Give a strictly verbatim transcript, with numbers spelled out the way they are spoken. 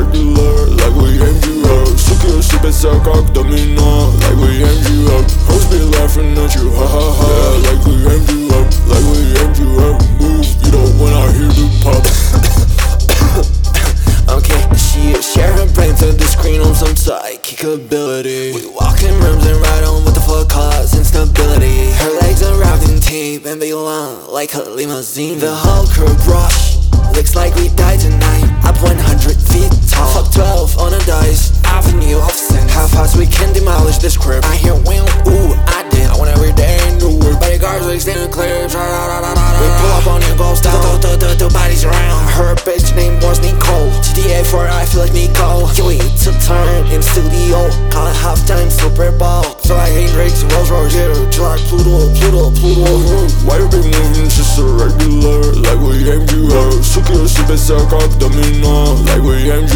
regular, like we aimed you up. Suck your shit, essa как домино, like we aimed you up. Hoes be laughing at you, ha ha ha, yeah, like we aimed you up, like we aimed you up. Move, you know when I hear the pop. Okay, she share her brain through the screen on some psychic ability. We walk in rooms and ride on what the fuck cause instability. Her legs are wrapped in tape and they long like a limousine. The whole crew brush, looks like we died tonight. Up one hundred feet tall, fuck twelve on a dice, avenue of sin. How fast we can demolish this crib. I hear wham, ooh, I did. I want every day new work. Bodyguards like standing clear. We pull up on your ghost down, two bodies around. Her bitch name was Nicole. G T A four, I feel like Nico. Yo, we took turn in studio, call it halftime Super Bowl. Feel like Hendrix, Rolls Royce, yeah, chill like Pluto, Pluto, Pluto. Why you be moving just a regular, like we aimed you up. Suck your shit, essa как домино, like we aimed